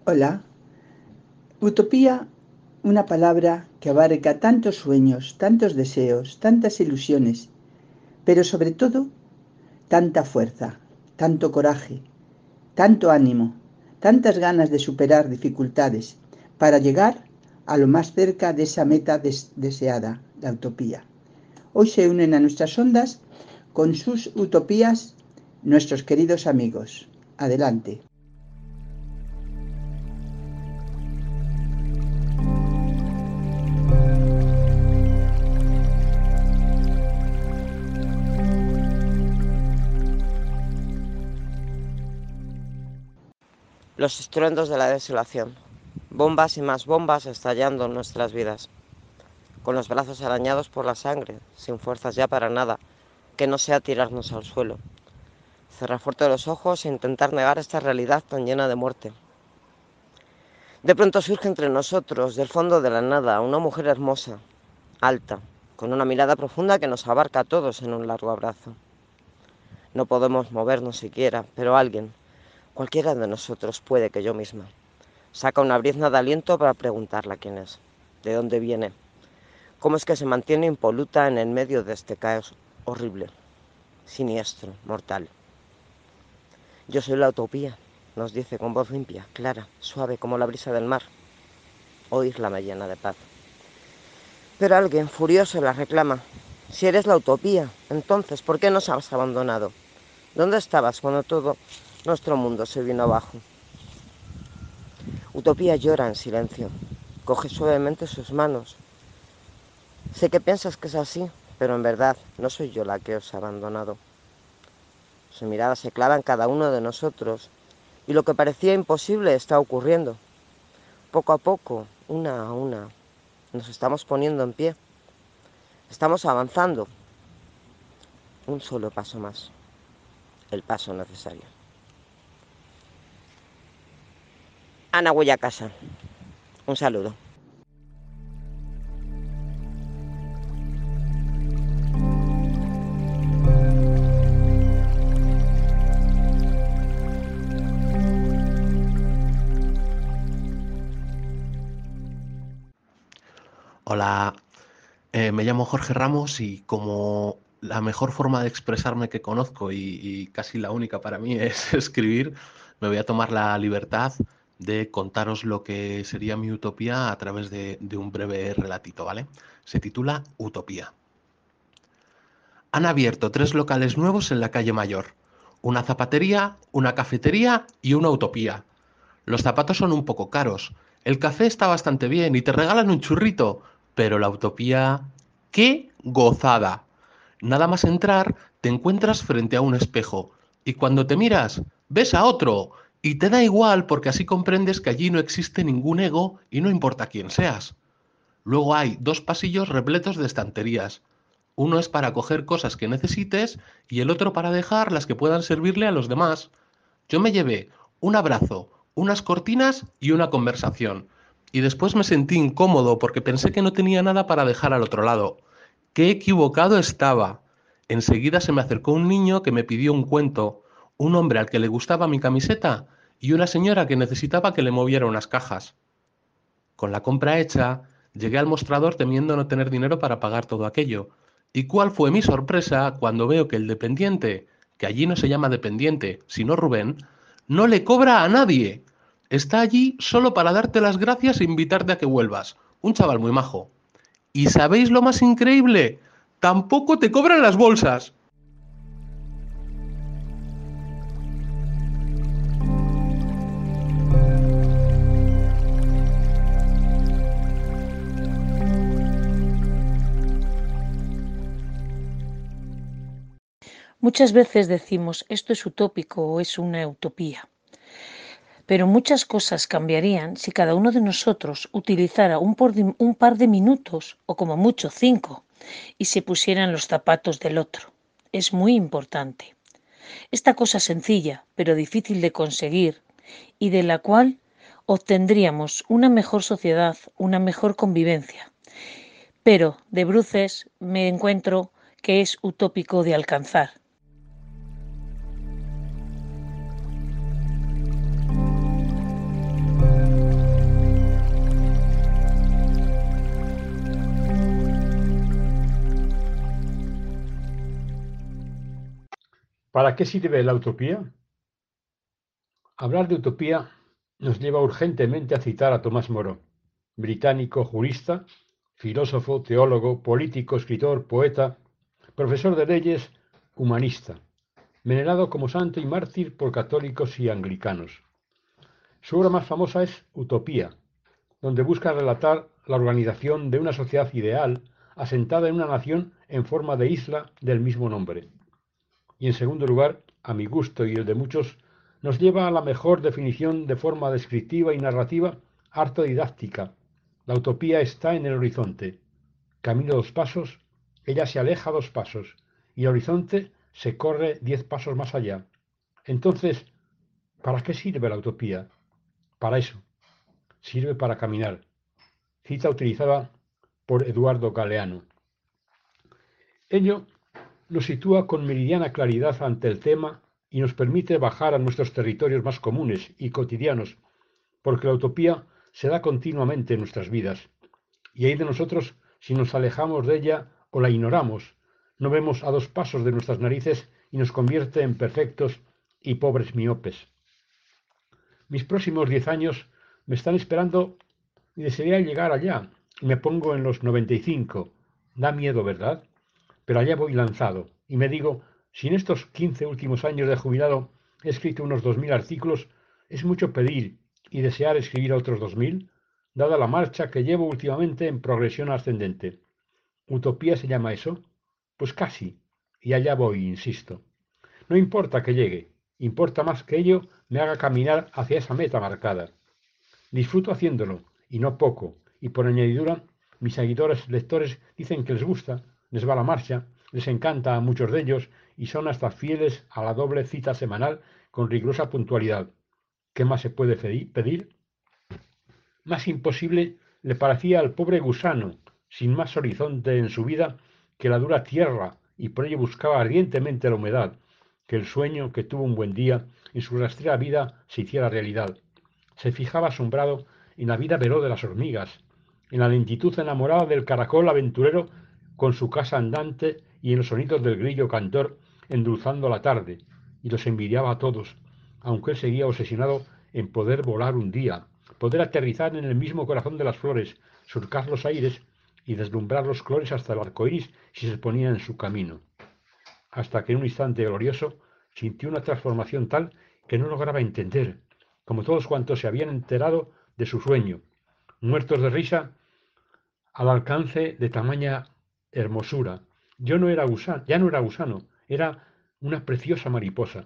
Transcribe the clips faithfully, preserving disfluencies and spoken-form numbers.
Hola. Utopía, una palabra que abarca tantos sueños, tantos deseos, tantas ilusiones, pero sobre todo tanta fuerza, tanto coraje, tanto ánimo, tantas ganas de superar dificultades para llegar a lo más cerca de esa meta des deseada, la utopía. Hoy se unen a nuestras ondas con sus utopías nuestros queridos amigos. Adelante. Los estruendos de la desolación. Bombas y más bombas estallando en nuestras vidas. Con los brazos arañados por la sangre, sin fuerzas ya para nada, que no sea tirarnos al suelo. Cerrar fuerte los ojos e intentar negar esta realidad tan llena de muerte. De pronto surge entre nosotros, del fondo de la nada, una mujer hermosa, alta, con una mirada profunda que nos abarca a todos en un largo abrazo. No podemos movernos siquiera, pero alguien, cualquiera de nosotros, puede que yo misma, saca una brizna de aliento para preguntarla quién es, de dónde viene, cómo es que se mantiene impoluta en el medio de este caos horrible, siniestro, mortal. Yo soy la utopía, nos dice con voz limpia, clara, suave como la brisa del mar. Oírla me llena de paz. Pero alguien, furioso, la reclama. Si eres la utopía, entonces, ¿por qué nos has abandonado? ¿Dónde estabas cuando todo nuestro mundo se vino abajo? Utopía llora en silencio. Coge suavemente sus manos. Sé que piensas que es así, pero en verdad no soy yo la que os ha abandonado. Su mirada se clava en cada uno de nosotros y lo que parecía imposible está ocurriendo. Poco a poco, una a una, nos estamos poniendo en pie. Estamos avanzando. Un solo paso más. El paso necesario. Ana Huella Casa. Un saludo. Hola, eh, me llamo Jorge Ramos y como la mejor forma de expresarme que conozco y, y casi la única para mí es escribir, me voy a tomar la libertad de contaros lo que sería mi utopía a través de, de un breve relatito, ¿vale? Se titula Utopía. Han abierto tres locales nuevos en la calle Mayor. Una zapatería, una cafetería y una utopía. Los zapatos son un poco caros. El café está bastante bien y te regalan un churrito. Pero la utopía... ¡Qué gozada! Nada más entrar, te encuentras frente a un espejo. Y cuando te miras, ves a otro. Y te da igual porque así comprendes que allí no existe ningún ego y no importa quién seas. Luego hay dos pasillos repletos de estanterías. Uno es para coger cosas que necesites y el otro para dejar las que puedan servirle a los demás. Yo me llevé un abrazo, unas cortinas y una conversación. Y después me sentí incómodo porque pensé que no tenía nada para dejar al otro lado. ¡Qué equivocado estaba! Enseguida se me acercó un niño que me pidió un cuento, un hombre al que le gustaba mi camiseta y una señora que necesitaba que le moviera unas cajas. Con la compra hecha, llegué al mostrador temiendo no tener dinero para pagar todo aquello. ¿Y cuál fue mi sorpresa cuando veo que el dependiente, que allí no se llama dependiente, sino Rubén, no le cobra a nadie? Está allí solo para darte las gracias e invitarte a que vuelvas. Un chaval muy majo. ¿Y sabéis lo más increíble? Tampoco te cobran las bolsas. Muchas veces decimos esto es utópico o es una utopía, pero muchas cosas cambiarían si cada uno de nosotros utilizara un, por de, un par de minutos, o como mucho cinco, y se pusiera en los zapatos del otro. Es muy importante. Esta cosa sencilla, pero difícil de conseguir, y de la cual obtendríamos una mejor sociedad, una mejor convivencia. Pero de bruces me encuentro que es utópico de alcanzar. ¿Para qué sirve la utopía? Hablar de utopía nos lleva urgentemente a citar a Tomás Moro, británico jurista, filósofo, teólogo, político, escritor, poeta, profesor de leyes, humanista, venerado como santo y mártir por católicos y anglicanos. Su obra más famosa es Utopía, donde busca relatar la organización de una sociedad ideal asentada en una nación en forma de isla del mismo nombre. Y en segundo lugar, a mi gusto y el de muchos, nos lleva a la mejor definición de forma descriptiva y narrativa, harto didáctica. La utopía está en el horizonte. Camino dos pasos, ella se aleja dos pasos, y el horizonte se corre diez pasos más allá. Entonces, ¿para qué sirve la utopía? Para eso. Sirve para caminar. Cita utilizada por Eduardo Galeano. Ello nos sitúa con meridiana claridad ante el tema y nos permite bajar a nuestros territorios más comunes y cotidianos, porque la utopía se da continuamente en nuestras vidas, y hay de nosotros si nos alejamos de ella o la ignoramos, no vemos a dos pasos de nuestras narices y nos convierte en perfectos y pobres miopes. Mis próximos diez años me están esperando y desearía llegar allá. Me pongo en los noventa y cinco. Da miedo, ¿verdad? Pero allá voy lanzado, y me digo, si en estos quince últimos años de jubilado he escrito unos dos mil artículos, ¿es mucho pedir y desear escribir otros dos mil? Dada la marcha que llevo últimamente en progresión ascendente. ¿Utopía se llama eso? Pues casi, y allá voy, insisto. No importa que llegue, importa más que ello me haga caminar hacia esa meta marcada. Disfruto haciéndolo, y no poco, y por añadidura, mis seguidores lectores dicen que les gusta, les va la marcha, les encanta a muchos de ellos y son hasta fieles a la doble cita semanal con rigurosa puntualidad. ¿Qué más se puede pedir? Más imposible le parecía al pobre gusano, sin más horizonte en su vida que la dura tierra, y por ello buscaba ardientemente la humedad, que el sueño que tuvo un buen día en su rastrera vida se hiciera realidad. Se fijaba asombrado en la vida veloz de las hormigas, en la lentitud enamorada del caracol aventurero con su casa andante y en los sonidos del grillo cantor endulzando la tarde, y los envidiaba a todos, aunque él seguía obsesionado en poder volar un día, poder aterrizar en el mismo corazón de las flores, surcar los aires y deslumbrar los colores hasta el arco iris si se ponía en su camino. Hasta que en un instante glorioso sintió una transformación tal que no lograba entender, como todos cuantos se habían enterado de su sueño, muertos de risa al alcance de tamaña hermosura. Yo no era gusano, ya no era gusano, era una preciosa mariposa.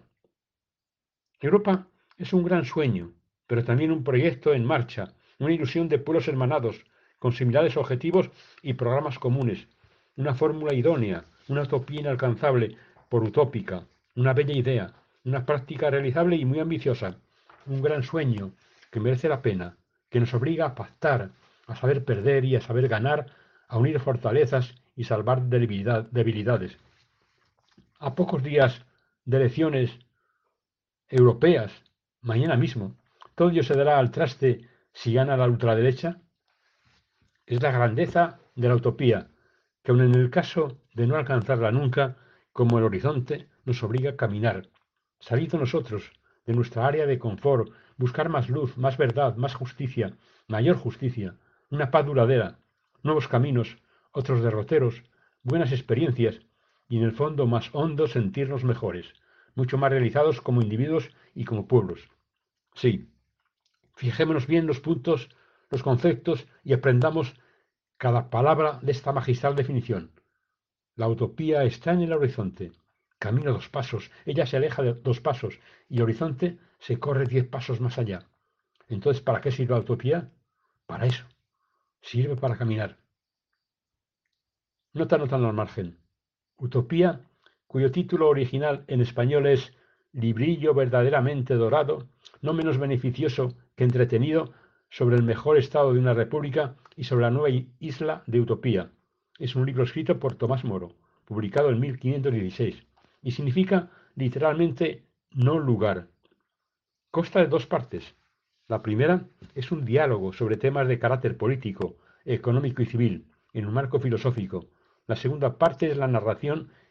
Europa es un gran sueño, pero también un proyecto en marcha, una ilusión de pueblos hermanados, con similares objetivos y programas comunes, una fórmula idónea, una utopía inalcanzable por utópica, una bella idea, una práctica realizable y muy ambiciosa, un gran sueño que merece la pena, que nos obliga a pactar, a saber perder y a saber ganar, a unir fortalezas y salvar debilidad, debilidades. A pocos días de elecciones europeas, mañana mismo, todo ello se dará al traste si gana la ultraderecha. Es la grandeza de la utopía, que aun en el caso de no alcanzarla nunca, como el horizonte, nos obliga a caminar, salir de nosotros, de nuestra área de confort, buscar más luz, más verdad, más justicia, mayor justicia, una paz duradera, nuevos caminos, otros derroteros, buenas experiencias y en el fondo más hondo sentirnos mejores, mucho más realizados como individuos y como pueblos. Sí, fijémonos bien los puntos, los conceptos y aprendamos cada palabra de esta magistral definición. La utopía está en el horizonte. Camino dos pasos, ella se aleja de dos pasos y el horizonte se corre diez pasos más allá. Entonces, ¿para qué sirve la utopía? Para eso. Sirve para caminar. Nota notando al margen. Utopía, cuyo título original en español es Librillo verdaderamente dorado, no menos beneficioso que entretenido, sobre el mejor estado de una república y sobre la nueva isla de Utopía. Es un libro escrito por Tomás Moro, publicado en mil quinientos dieciséis, y significa literalmente no lugar. Consta de dos partes. La primera es un diálogo sobre temas de carácter político, económico y civil, en un marco filosófico. La segunda parte es la narración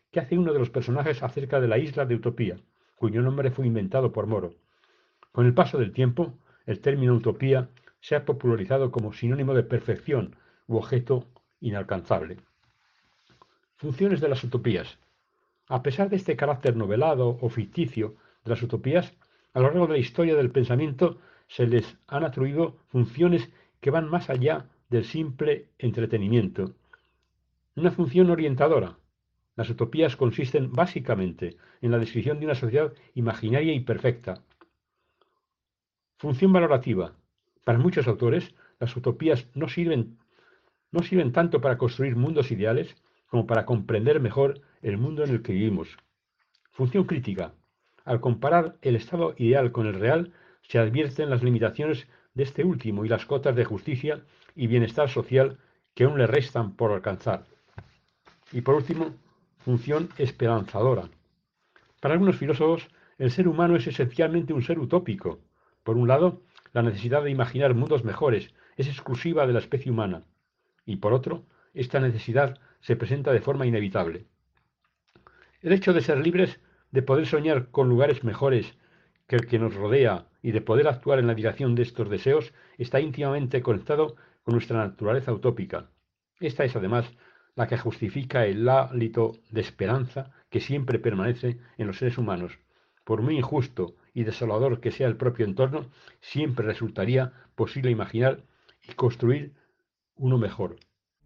que hace uno de los personajes acerca de la isla de Utopía, cuyo nombre fue inventado por Moro. Con el paso del tiempo, el término utopía se ha popularizado como sinónimo de perfección u objeto inalcanzable. Funciones de las utopías. A pesar de este carácter novelado o ficticio de las utopías, a lo largo de la historia del pensamiento se les han atribuido funciones que van más allá del simple entretenimiento. Una función orientadora. Las utopías consisten básicamente en la descripción de una sociedad imaginaria y perfecta. Función valorativa. Para muchos autores, las utopías no sirven, no sirven tanto para construir mundos ideales como para comprender mejor el mundo en el que vivimos. Función crítica. Al comparar el estado ideal con el real, se advierten las limitaciones de este último y las cotas de justicia y bienestar social que aún le restan por alcanzar. Y por último, función esperanzadora. Para algunos filósofos, el ser humano es esencialmente un ser utópico. Por un lado, la necesidad de imaginar mundos mejores es exclusiva de la especie humana, y por otro, esta necesidad se presenta de forma inevitable. El hecho de ser libres, de poder soñar con lugares mejores que el que nos rodea y de poder actuar en la dirección de estos deseos, está íntimamente conectado con nuestra naturaleza utópica. Esta es, además, la que justifica el hálito de esperanza que siempre permanece en los seres humanos. Por muy injusto y desolador que sea el propio entorno, siempre resultaría posible imaginar y construir uno mejor.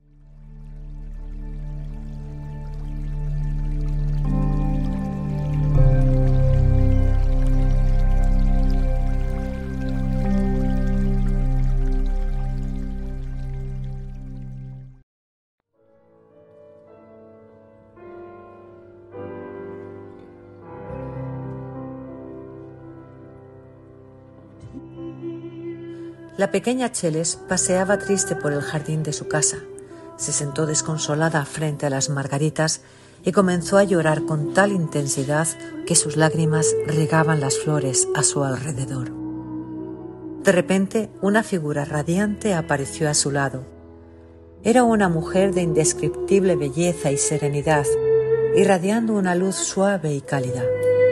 La pequeña Cheles paseaba triste por el jardín de su casa. Se sentó desconsolada frente a las margaritas y comenzó a llorar con tal intensidad que sus lágrimas regaban las flores a su alrededor. De repente, una figura radiante apareció a su lado. Era una mujer de indescriptible belleza y serenidad, irradiando una luz suave y cálida.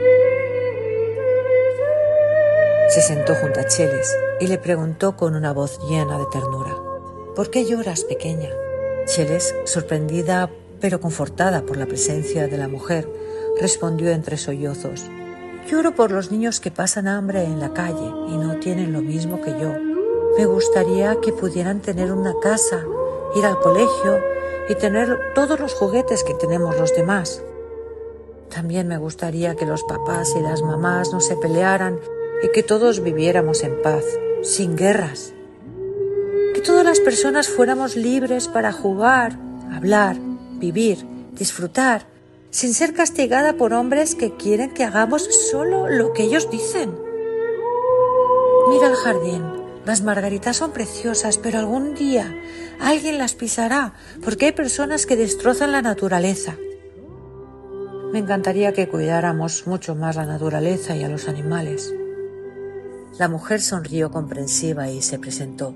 Se sentó junto a Cheles y le preguntó con una voz llena de ternura: ¿por qué lloras, pequeña? Cheles, sorprendida pero confortada por la presencia de la mujer, respondió entre sollozos: lloro por los niños que pasan hambre en la calle y no tienen lo mismo que yo. Me gustaría que pudieran tener una casa, ir al colegio y tener todos los juguetes que tenemos los demás. También me gustaría que los papás y las mamás no se pelearan y que todos viviéramos en paz, sin guerras. Que todas las personas fuéramos libres para jugar, hablar, vivir, disfrutar, sin ser castigada por hombres que quieren que hagamos solo lo que ellos dicen. Mira el jardín, las margaritas son preciosas, pero algún día alguien las pisará porque hay personas que destrozan la naturaleza. Me encantaría que cuidáramos mucho más la naturaleza y a los animales. La mujer sonrió comprensiva y se presentó.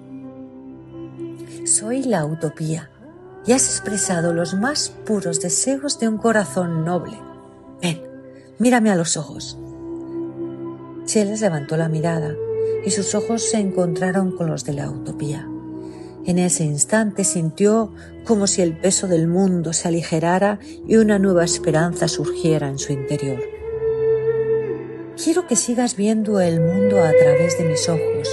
Soy la Utopía y has expresado los más puros deseos de un corazón noble. Ven, mírame a los ojos. Cheles levantó la mirada y sus ojos se encontraron con los de la Utopía. En ese instante sintió como si el peso del mundo se aligerara y una nueva esperanza surgiera en su interior. Quiero que sigas viendo el mundo a través de mis ojos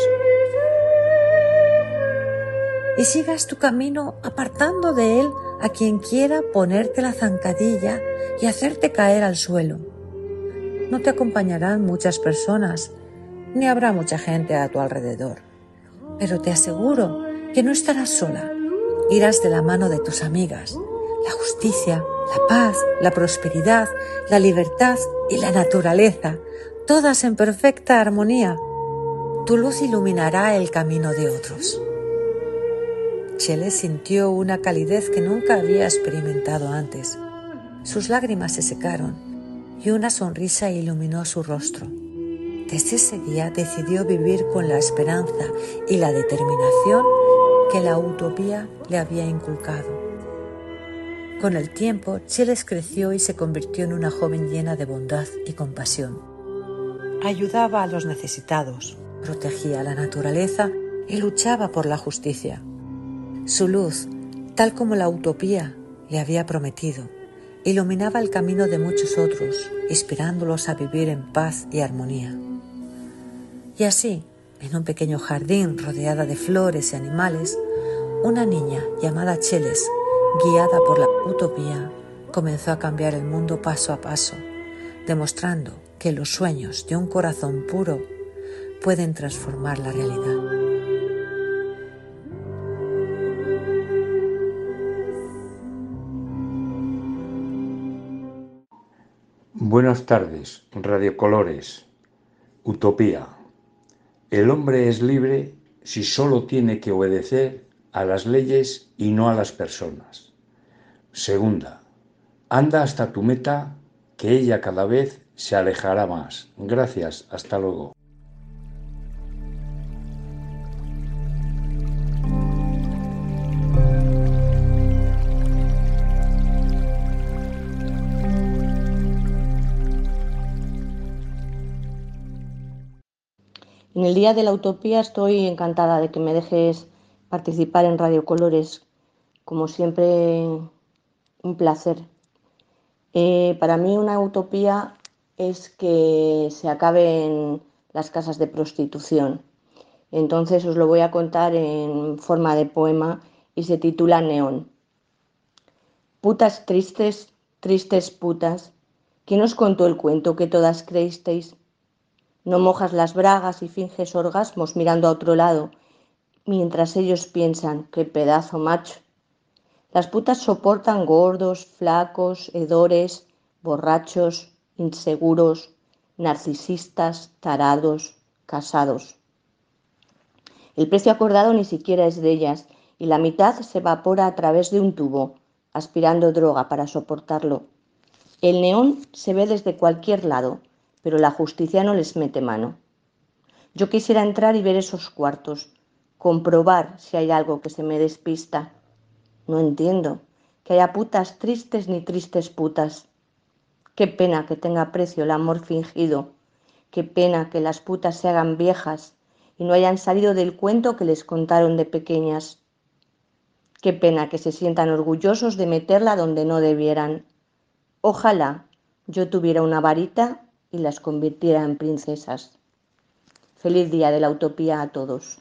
y sigas tu camino apartando de él a quien quiera ponerte la zancadilla y hacerte caer al suelo. No te acompañarán muchas personas, ni habrá mucha gente a tu alrededor, pero te aseguro que no estarás sola. Irás de la mano de tus amigas. La justicia, la paz, la prosperidad, la libertad y la naturaleza, todas en perfecta armonía. Tu luz iluminará el camino de otros. Cheles sintió una calidez que nunca había experimentado antes. Sus lágrimas se secaron y una sonrisa iluminó su rostro. Desde ese día decidió vivir con la esperanza y la determinación que la Utopía le había inculcado. Con el tiempo, Cheles creció y se convirtió en una joven llena de bondad y compasión. Ayudaba a los necesitados, protegía a la naturaleza y luchaba por la justicia. Su luz, tal como la utopía le había prometido, iluminaba el camino de muchos otros, inspirándolos a vivir en paz y armonía. Y así, en un pequeño jardín rodeada de flores y animales, una niña llamada Cheles, guiada por la utopía, comenzó a cambiar el mundo paso a paso, demostrando que los sueños de un corazón puro pueden transformar la realidad. Buenas tardes, radiocolores. Utopía. El hombre es libre si solo tiene que obedecer a las leyes y no a las personas. Segunda, anda hasta tu meta, que ella cada vez se alejará más. Gracias, hasta luego. En el Día de la Utopía estoy encantada de que me dejes participar en Radio Colores. Como siempre, un placer. Eh, para mí una utopía es que se acaben las casas de prostitución. Entonces os lo voy a contar en forma de poema y se titula Neón. Putas tristes, tristes putas, ¿quién os contó el cuento que todas creísteis? No mojas las bragas y finges orgasmos mirando a otro lado, mientras ellos piensan, qué pedazo macho. Las putas soportan gordos, flacos, hedores, borrachos, inseguros, narcisistas, tarados, casados. El precio acordado ni siquiera es de ellas y la mitad se evapora a través de un tubo, aspirando droga para soportarlo. El neón se ve desde cualquier lado, pero la justicia no les mete mano. Yo quisiera entrar y ver esos cuartos, comprobar si hay algo que se me despista. No entiendo que haya putas tristes ni tristes putas. Qué pena que tenga precio el amor fingido. Qué pena que las putas se hagan viejas y no hayan salido del cuento que les contaron de pequeñas. Qué pena que se sientan orgullosos de meterla donde no debieran. Ojalá yo tuviera una varita y las convirtiera en princesas. Feliz Día de la Utopía a todos.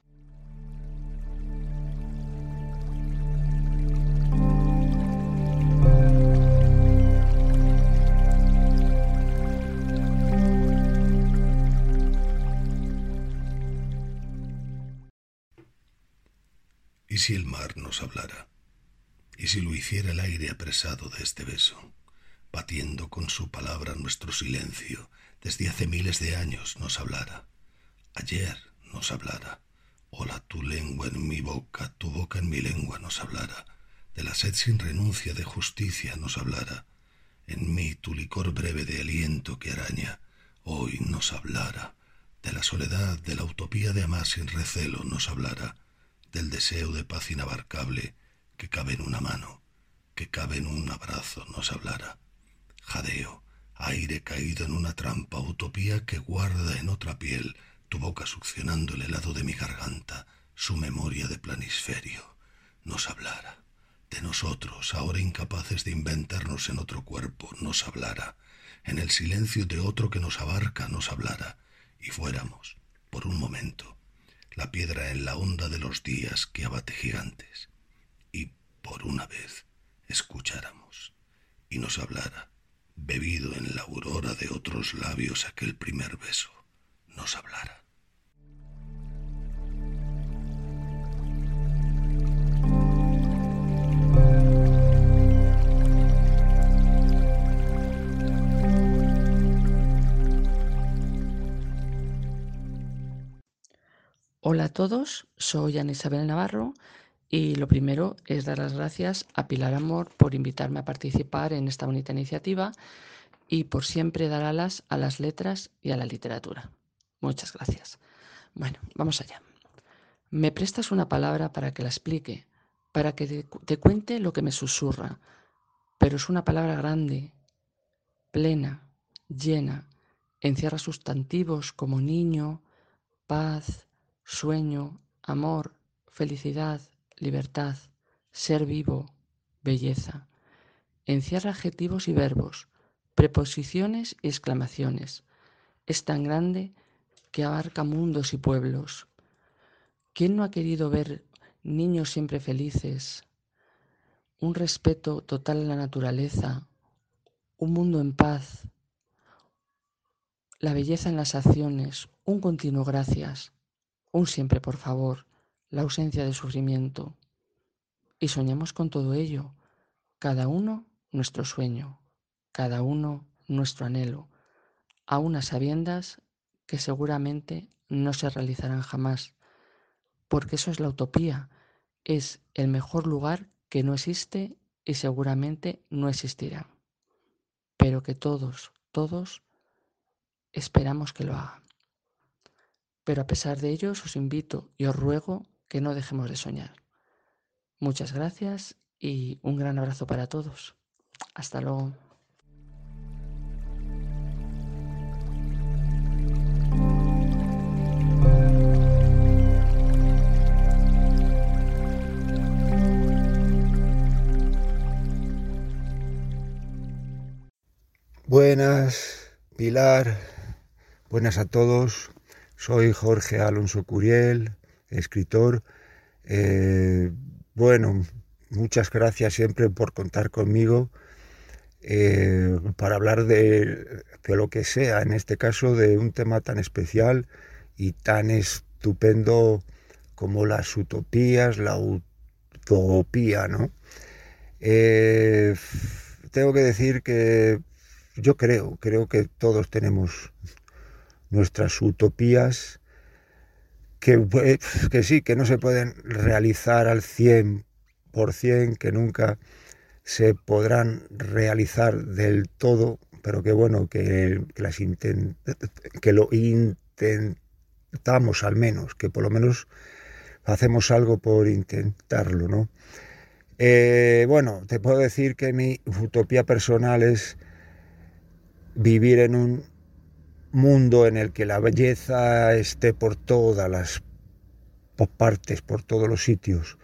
¿Y si el mar nos hablara? ¿Y si lo hiciera el aire apresado de este beso, batiendo con su palabra nuestro silencio, desde hace miles de años nos hablara? Ayer nos hablara. Hola, tu lengua en mi boca, tu boca en mi lengua nos hablara. De la sed sin renuncia de justicia nos hablara. En mí tu licor breve de aliento que araña, hoy nos hablara. De la soledad, de la utopía de amar sin recelo nos hablara. Del deseo de paz inabarcable que cabe en una mano, que cabe en un abrazo nos hablara. Jadeo, aire caído en una trampa, utopía que guarda en otra piel, tu boca succionando el helado de mi garganta, su memoria de planisferio, nos hablara. De nosotros, ahora incapaces de inventarnos en otro cuerpo, nos hablara. En el silencio de otro que nos abarca, nos hablara. Y fuéramos, por un momento, la piedra en la onda de los días que abate gigantes. Y por una vez escucháramos y nos hablara, bebido en la aurora de otros labios aquel primer beso, nos hablara. Hola a todos, soy Ana Isabel Navarro y lo primero es dar las gracias a Pilar Amor por invitarme a participar en esta bonita iniciativa y por siempre dar alas a las letras y a la literatura. Muchas gracias. Bueno, vamos allá. Me prestas una palabra para que la explique, para que te, te cuente lo que me susurra, pero es una palabra grande, plena, llena, encierra sustantivos como niño, paz, sueño, amor, felicidad, libertad, ser vivo, belleza. Encierra adjetivos y verbos, preposiciones y exclamaciones. Es tan grande que abarca mundos y pueblos. ¿Quién no ha querido ver niños siempre felices, un respeto total a la naturaleza, un mundo en paz, la belleza en las acciones, un continuo gracias, un siempre por favor, la ausencia de sufrimiento? Y soñamos con todo ello, cada uno nuestro sueño, cada uno nuestro anhelo, a unas sabiendas que seguramente no se realizarán jamás, porque eso es la utopía, es el mejor lugar que no existe y seguramente no existirá, pero que todos, todos esperamos que lo hagan. Pero a pesar de ello, os invito y os ruego que no dejemos de soñar. Muchas gracias y un gran abrazo para todos. Hasta luego. Buenas, Pilar, buenas a todos. Soy Jorge Alonso Curiel, escritor. Eh, bueno, muchas gracias siempre por contar conmigo eh, para hablar de, de lo que sea, en este caso de un tema tan especial y tan estupendo como las utopías, la utopía, ¿no? Eh, tengo que decir que yo creo, creo que todos tenemos nuestras utopías que, que sí, que no se pueden realizar al cien por ciento, que nunca se podrán realizar del todo, pero que bueno, que, que, las intent, que lo intentamos al menos, que por lo menos hacemos algo por intentarlo, ¿no? Eh, bueno, te puedo decir que mi utopía personal es vivir en un mundo en el que la belleza esté por todas las partes, por todos los sitios.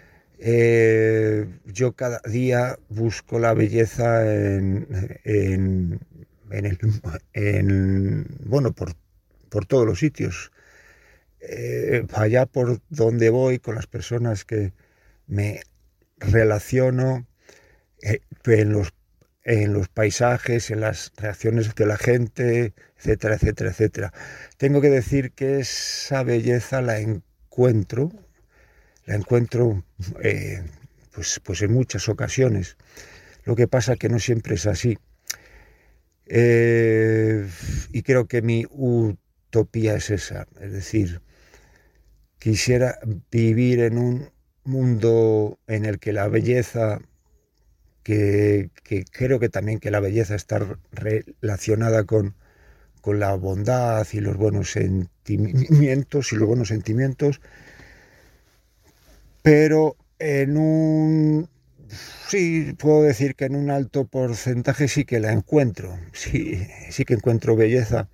Eh, yo cada día busco la belleza en, en, en, el, en bueno, por, por todos los sitios. Eh, allá por donde voy, con las personas que me relaciono, eh, en los en los paisajes, en las reacciones de la gente, etcétera, etcétera, etcétera. Tengo que decir que esa belleza la encuentro, la encuentro eh, pues, pues en muchas ocasiones. Lo que pasa que no siempre es así. Eh, y creo que mi utopía es esa, es decir, quisiera vivir en un mundo en el que la belleza Que, que creo que también que la belleza está relacionada con, con la bondad y los buenos sentimientos y los buenos sentimientos, pero en un, sí, puedo decir que en un alto porcentaje sí que la encuentro, sí, sí que encuentro belleza,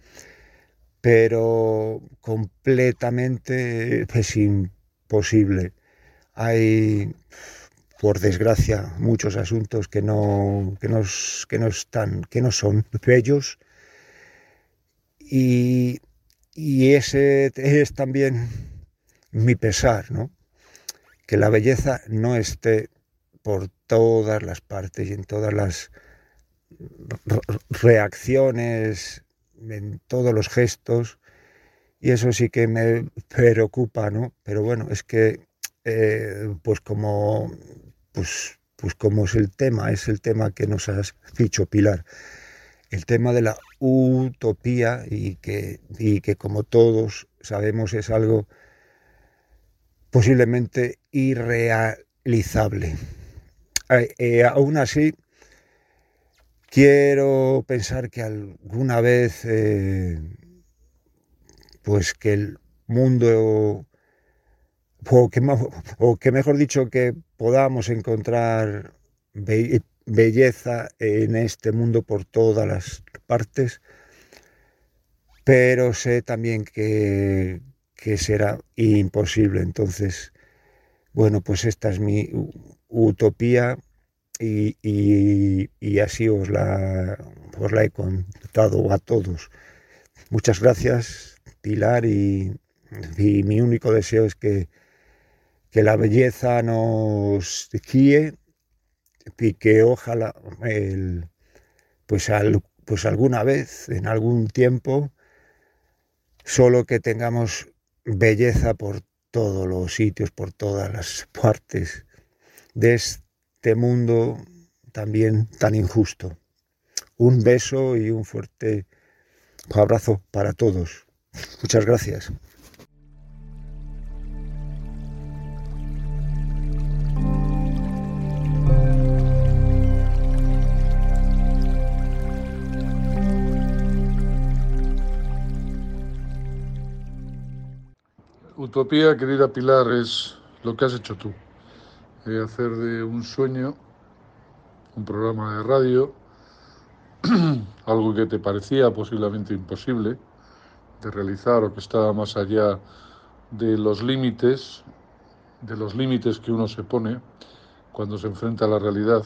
pero completamente es imposible. Hay, por desgracia, muchos asuntos que no, que no, que no están, que no son bellos, y, y ese es también mi pesar, ¿no? Que la belleza no esté por todas las partes y en todas las reacciones, en todos los gestos, y eso sí que me preocupa, ¿no? Pero bueno, es que eh, pues como Pues, pues como es el tema, es el tema que nos has dicho, Pilar, el tema de la utopía, y que, y que como todos sabemos es algo posiblemente irrealizable. Eh, eh, aún así, quiero pensar que alguna vez, eh, pues que el mundo o que, o que mejor dicho, que podamos encontrar be belleza en este mundo por todas las partes, pero sé también que, que será imposible. Entonces, bueno, pues esta es mi utopía y, y, y así os la, os la he contado a todos. Muchas gracias, Pilar, y, y mi único deseo es que, que la belleza nos guíe y que ojalá el, pues, al, pues alguna vez, en algún tiempo, solo que tengamos belleza por todos los sitios, por todas las partes de este mundo también tan injusto. Un beso y un fuerte abrazo para todos. Muchas gracias. Utopía, querida Pilar, es lo que has hecho tú. Eh, hacer de un sueño un programa de radio, algo que te parecía posiblemente imposible de realizar o que estaba más allá de los límites, de los límites que uno se pone cuando se enfrenta a la realidad.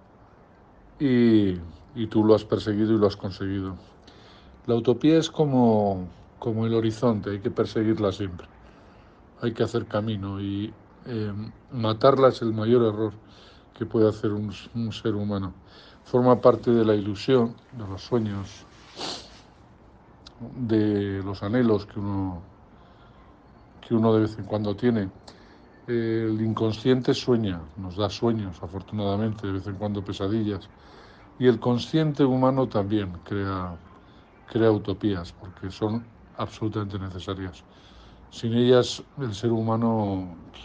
Y, y tú lo has perseguido y lo has conseguido. La utopía es como, como el horizonte, hay que perseguirla siempre. Hay que hacer camino y eh, matarla es el mayor error que puede hacer un, un ser humano. Forma parte de la ilusión, de los sueños, de los anhelos que uno, que uno de vez en cuando tiene. Eh, el inconsciente sueña, nos da sueños, afortunadamente, de vez en cuando pesadillas. Y el consciente humano también crea, crea utopías, porque son absolutamente necesarias. Sin ellas, el ser humano,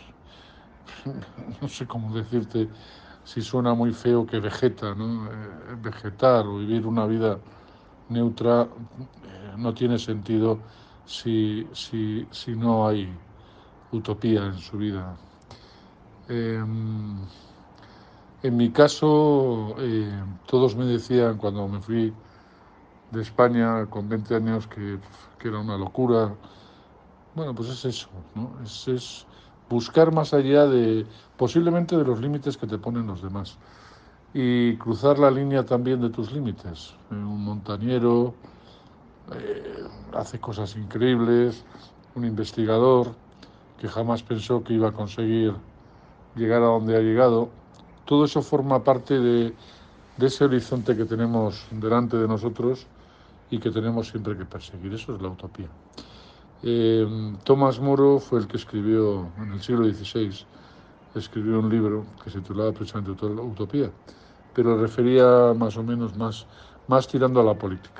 no sé cómo decirte, si suena muy feo, que vegeta, ¿no? Eh, vegetar o vivir una vida neutra eh, no tiene sentido si, si, si no hay utopía en su vida. Eh, en mi caso, eh, todos me decían cuando me fui de España con veinte años que, que era una locura. Bueno, pues es eso, ¿no? Es, es buscar más allá de, posiblemente, de los límites que te ponen los demás. Y cruzar la línea también de tus límites. Eh, un montañero eh, hace cosas increíbles, un investigador que jamás pensó que iba a conseguir llegar a donde ha llegado. Todo eso forma parte de, de ese horizonte que tenemos delante de nosotros y que tenemos siempre que perseguir. Eso es la utopía. Eh, Tomás Moro fue el que escribió, en el siglo dieciséis, escribió un libro que se titulaba precisamente Utopía, pero refería más o menos más, más tirando a la política.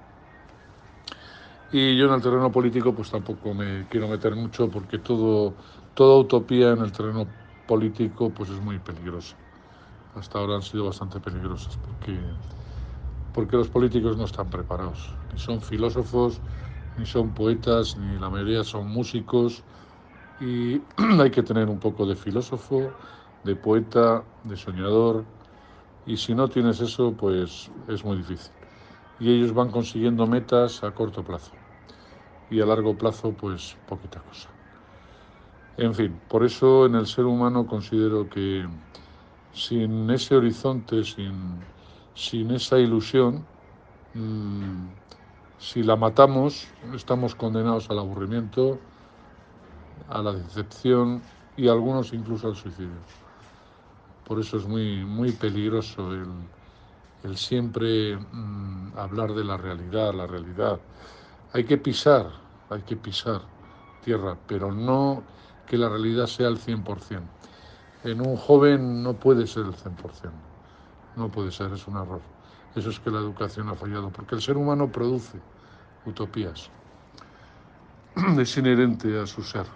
Y yo en el terreno político pues tampoco me quiero meter mucho porque todo, toda utopía en el terreno político pues es muy peligrosa. Hasta ahora han sido bastante peligrosas porque, porque los políticos no están preparados, ni son filósofos, ni son poetas, ni la mayoría son músicos, y hay que tener un poco de filósofo, de poeta, de soñador, y si no tienes eso, pues es muy difícil. Y ellos van consiguiendo metas a corto plazo, y a largo plazo, pues poquita cosa. En fin, por eso en el ser humano considero que sin ese horizonte, sin, sin esa ilusión, mmm, si la matamos, estamos condenados al aburrimiento, a la decepción y algunos incluso al suicidio. Por eso es muy, muy peligroso el, el siempre mmm, hablar de la realidad, la realidad. Hay que pisar, hay que pisar tierra, pero no que la realidad sea el cien por ciento. En un joven no puede ser el cien por ciento, no puede ser, es un error. Eso es que la educación ha fallado, porque el ser humano produce utopías, es inherente a su ser.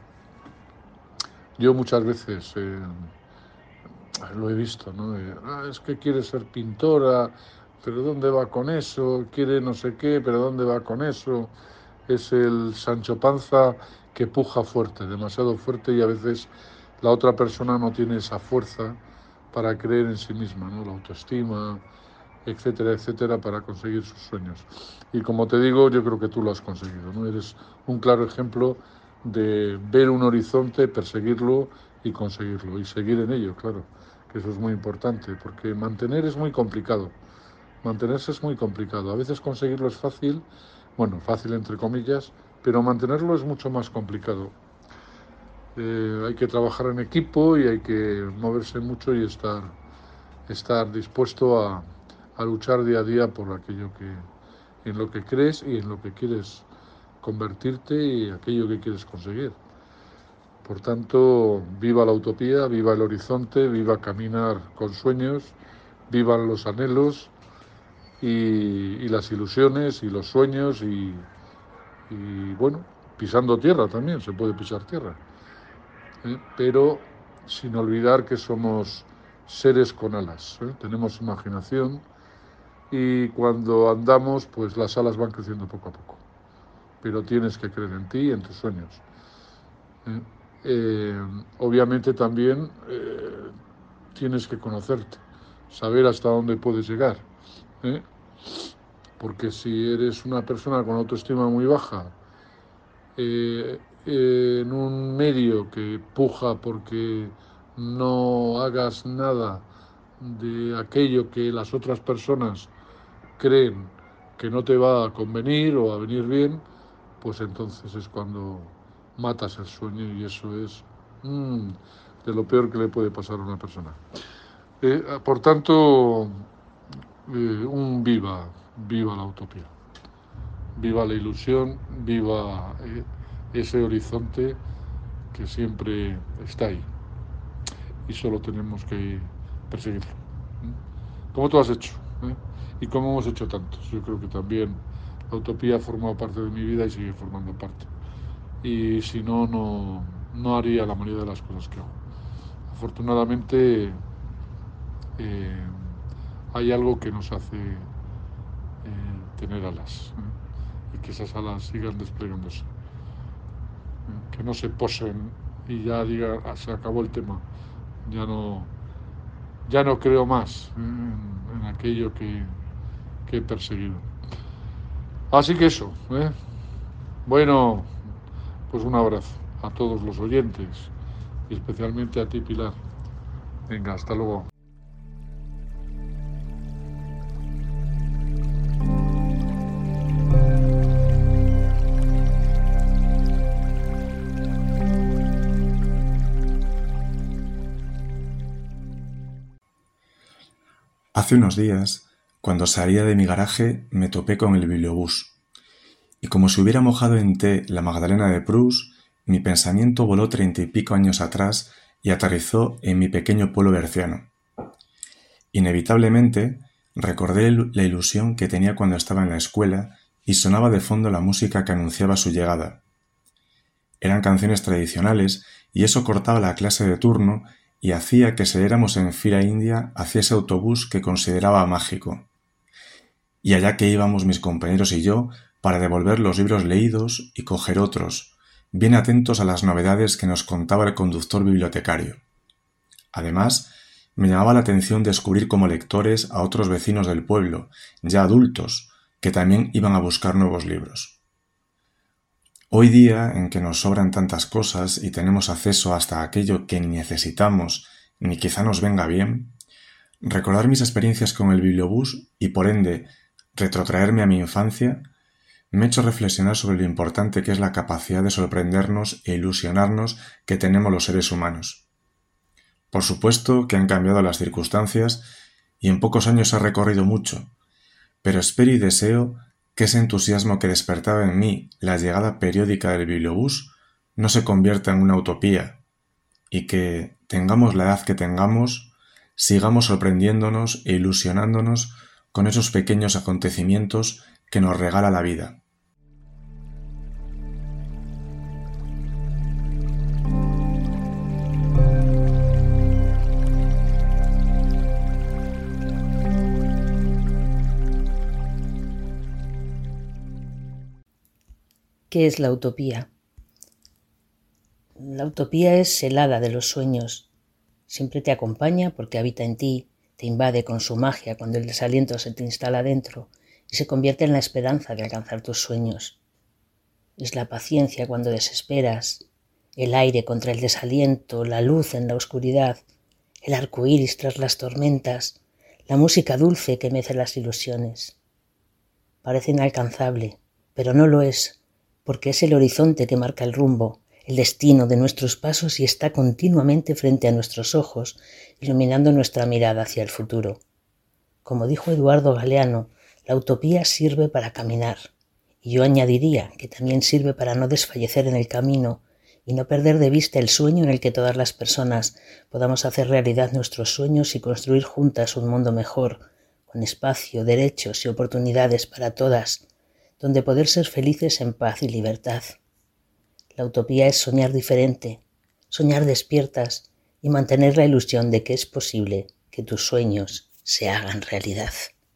Yo muchas veces eh, lo he visto, ¿no? Eh, ah, es que quiere ser pintora, pero ¿dónde va con eso? Quiere no sé qué, pero ¿dónde va con eso? Es el Sancho Panza que puja fuerte, demasiado fuerte, y a veces la otra persona no tiene esa fuerza para creer en sí misma, ¿no? La autoestima, etcétera, etcétera, para conseguir sus sueños. Y como te digo, yo creo que tú lo has conseguido, ¿no? Eres un claro ejemplo de ver un horizonte, perseguirlo y conseguirlo, y seguir en ello, claro, que eso es muy importante, porque mantener es muy complicado, mantenerse es muy complicado, a veces conseguirlo es fácil, bueno, fácil entre comillas, pero mantenerlo es mucho más complicado. Eh, hay que trabajar en equipo y hay que moverse mucho y estar, estar dispuesto a, a luchar día a día por aquello que, en lo que crees y en lo que quieres convertirte y aquello que quieres conseguir. Por tanto, viva la utopía, viva el horizonte, viva caminar con sueños, vivan los anhelos y, y las ilusiones y los sueños y, y, bueno, pisando tierra también, se puede pisar tierra. ¿Eh? Pero sin olvidar que somos seres con alas, ¿eh? Tenemos imaginación y cuando andamos, pues las alas van creciendo poco a poco. Pero tienes que creer en ti y en tus sueños. ¿Eh? Eh, obviamente también eh, tienes que conocerte, saber hasta dónde puedes llegar, ¿eh? Porque si eres una persona con autoestima muy baja, eh, eh, en un medio que puja porque no hagas nada de aquello que las otras personas creen que no te va a convenir o a venir bien, pues entonces es cuando matas el sueño y eso es mmm, de lo peor que le puede pasar a una persona. Eh, por tanto, eh, un viva, viva la utopía, viva la ilusión, viva eh, ese horizonte que siempre está ahí y solo tenemos que perseguirlo. ¿Eh? Como tú has hecho, ¿eh? Y como hemos hecho tantos. Yo creo que también la utopía ha formado parte de mi vida y sigue formando parte. Y si no, no, no haría la mayoría de las cosas que hago. Afortunadamente eh, hay algo que nos hace eh, tener alas, ¿eh? Y que esas alas sigan desplegándose, ¿eh? Que no se posen y ya diga, ah, se acabó el tema, ya no, ya no creo más, ¿eh? en, en aquello que, que he perseguido. Así que eso, ¿eh? Bueno, pues un abrazo a todos los oyentes y especialmente a ti, Pilar. Venga, hasta luego. Hace unos días, cuando salía de mi garaje, me topé con el bibliobús. Y como si hubiera mojado en té la Magdalena de Proust, mi pensamiento voló treinta y pico años atrás y aterrizó en mi pequeño pueblo berciano. Inevitablemente, recordé la ilusión que tenía cuando estaba en la escuela y sonaba de fondo la música que anunciaba su llegada. Eran canciones tradicionales y eso cortaba la clase de turno y hacía que saliéramos en fila india hacia ese autobús que consideraba mágico. Y allá que íbamos mis compañeros y yo para devolver los libros leídos y coger otros, bien atentos a las novedades que nos contaba el conductor bibliotecario. Además, me llamaba la atención descubrir como lectores a otros vecinos del pueblo, ya adultos, que también iban a buscar nuevos libros. Hoy día, en que nos sobran tantas cosas y tenemos acceso hasta aquello que ni necesitamos ni quizá nos venga bien, recordar mis experiencias con el bibliobús y, por ende, retrotraerme a mi infancia, me ha hecho reflexionar sobre lo importante que es la capacidad de sorprendernos e ilusionarnos que tenemos los seres humanos. Por supuesto que han cambiado las circunstancias y en pocos años he recorrido mucho, pero espero y deseo que ese entusiasmo que despertaba en mí la llegada periódica del bibliobús no se convierta en una utopía y que, tengamos la edad que tengamos, sigamos sorprendiéndonos e ilusionándonos con esos pequeños acontecimientos que nos regala la vida. ¿Qué es la utopía? La utopía es el hada de los sueños. Siempre te acompaña porque habita en ti, te invade con su magia cuando el desaliento se te instala dentro y se convierte en la esperanza de alcanzar tus sueños. Es la paciencia cuando desesperas, el aire contra el desaliento, la luz en la oscuridad, el arco iris tras las tormentas, la música dulce que mece las ilusiones. Parece inalcanzable, pero no lo es, porque es el horizonte que marca el rumbo, el destino de nuestros pasos y está continuamente frente a nuestros ojos, iluminando nuestra mirada hacia el futuro. Como dijo Eduardo Galeano, la utopía sirve para caminar, y yo añadiría que también sirve para no desfallecer en el camino y no perder de vista el sueño en el que todas las personas podamos hacer realidad nuestros sueños y construir juntas un mundo mejor, con espacio, derechos y oportunidades para todas, donde poder ser felices en paz y libertad. La utopía es soñar diferente, soñar despiertas y mantener la ilusión de que es posible que tus sueños se hagan realidad.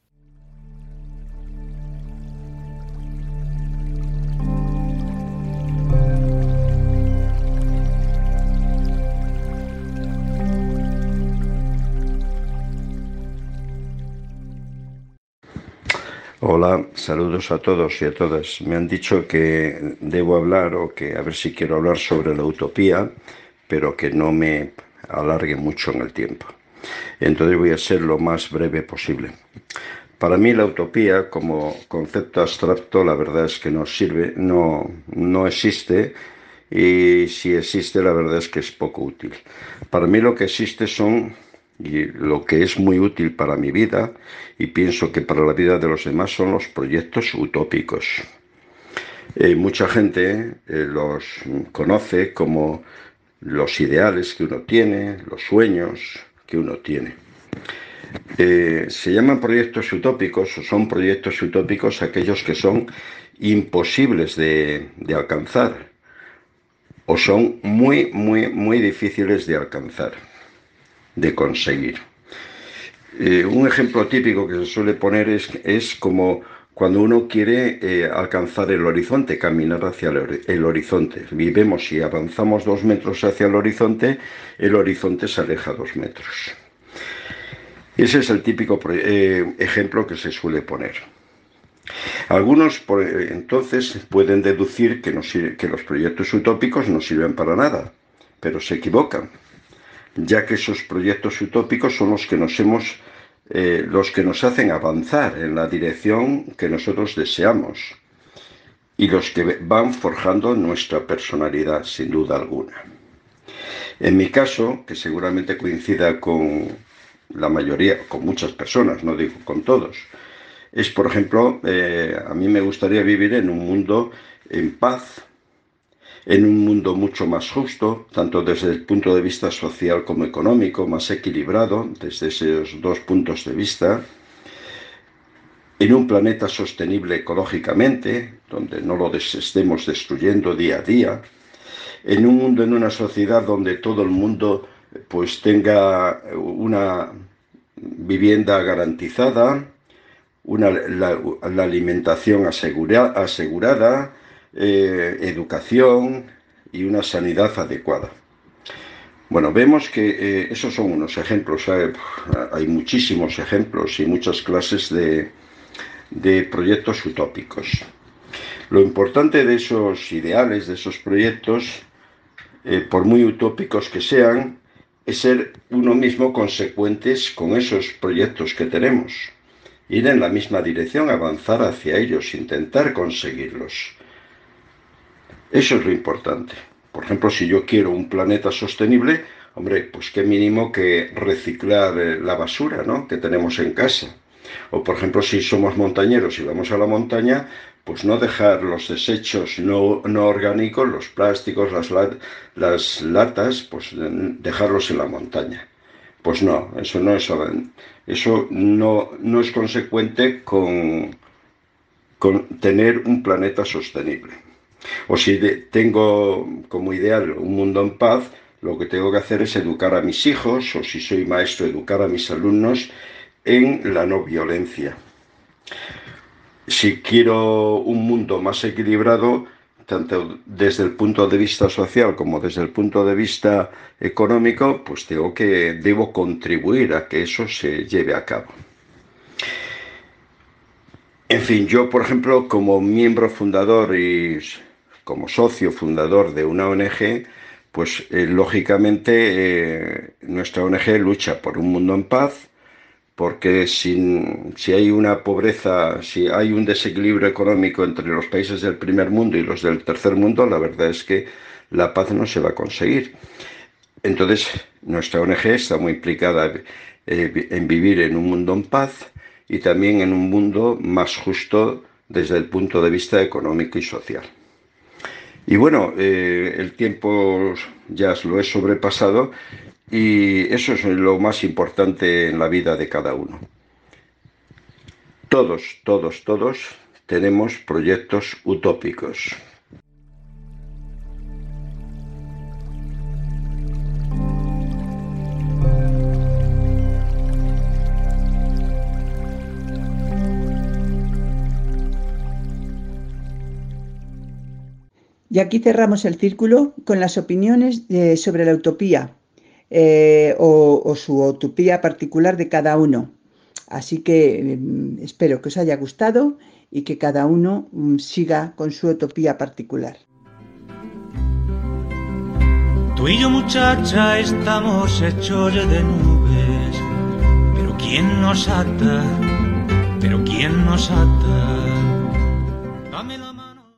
Hola, saludos a todos y a todas. Me han dicho que debo hablar o que a ver si quiero hablar sobre la utopía, pero que no me alargue mucho en el tiempo. Entonces voy a ser lo más breve posible. Para mí la utopía como concepto abstracto la verdad es que no sirve, no, no existe, y si existe la verdad es que es poco útil. Para mí lo que existe son, y lo que es muy útil para mi vida, y pienso que para la vida de los demás, son los proyectos utópicos. Eh, mucha gente eh, los conoce como los ideales que uno tiene, los sueños que uno tiene. Eh, se llaman proyectos utópicos, o son proyectos utópicos aquellos que son imposibles de, de alcanzar, o son muy, muy, muy difíciles de alcanzar, de conseguir. Eh, un ejemplo típico que se suele poner es, es como cuando uno quiere eh, alcanzar el horizonte, caminar hacia el, el horizonte. Y vemos, si avanzamos dos metros hacia el horizonte, el horizonte se aleja dos metros. Ese es el típico eh, ejemplo que se suele poner. Algunos, por, eh, entonces, pueden deducir que, no sirve, que los proyectos utópicos no sirven para nada, pero se equivocan, ya que esos proyectos utópicos son los que nos hemos, eh, los que nos hacen avanzar en la dirección que nosotros deseamos y los que van forjando nuestra personalidad, sin duda alguna. En mi caso, que seguramente coincida con la mayoría, con muchas personas, no digo con todos, es, por ejemplo, eh, a mí me gustaría vivir en un mundo en paz, en un mundo mucho más justo, tanto desde el punto de vista social como económico, más equilibrado desde esos dos puntos de vista, en un planeta sostenible ecológicamente, donde no lo estemos destruyendo día a día, en un mundo, en una sociedad donde todo el mundo pues tenga una vivienda garantizada, una, la, la alimentación asegura, asegurada, Eh, educación y una sanidad adecuada. Bueno, vemos que eh, esos son unos ejemplos. Hay, hay muchísimos ejemplos y muchas clases de, de proyectos utópicos. Lo importante de esos ideales, de esos proyectos, eh, por muy utópicos que sean, es ser uno mismo consecuentes con esos proyectos que tenemos. Ir en la misma dirección, avanzar hacia ellos, intentar conseguirlos. Eso es lo importante. Por ejemplo, si yo quiero un planeta sostenible, hombre, pues qué mínimo que reciclar la basura, ¿no?, que tenemos en casa. O, por ejemplo, si somos montañeros y vamos a la montaña, pues no dejar los desechos no, no orgánicos, los plásticos, las, lat, las latas, pues dejarlos en la montaña. Pues no, eso no es, eso no, no es consecuente con, con tener un planeta sostenible. O si de, tengo como ideal un mundo en paz, lo que tengo que hacer es educar a mis hijos, o si soy maestro, educar a mis alumnos en la no violencia. Si quiero un mundo más equilibrado, tanto desde el punto de vista social como desde el punto de vista económico, pues tengo que, debo contribuir a que eso se lleve a cabo. En fin, yo, por ejemplo, como miembro fundador y como socio fundador de una O N G, pues eh, lógicamente eh, nuestra O N G lucha por un mundo en paz, porque sin, si hay una pobreza, si hay un desequilibrio económico entre los países del primer mundo y los del tercer mundo, la verdad es que la paz no se va a conseguir. Entonces, nuestra O N G está muy implicada eh, en vivir en un mundo en paz y también en un mundo más justo desde el punto de vista económico y social. Y bueno, eh, el tiempo ya lo he sobrepasado y eso es lo más importante en la vida de cada uno. Todos, todos, todos tenemos proyectos utópicos. Y aquí cerramos el círculo con las opiniones de, sobre la utopía eh, o, o su utopía particular de cada uno. Así que eh, espero que os haya gustado y que cada uno um, siga con su utopía particular. Tú y yo, muchacha, estamos hechos de nubes, pero ¿quién nos ata? Pero ¿quién nos ata?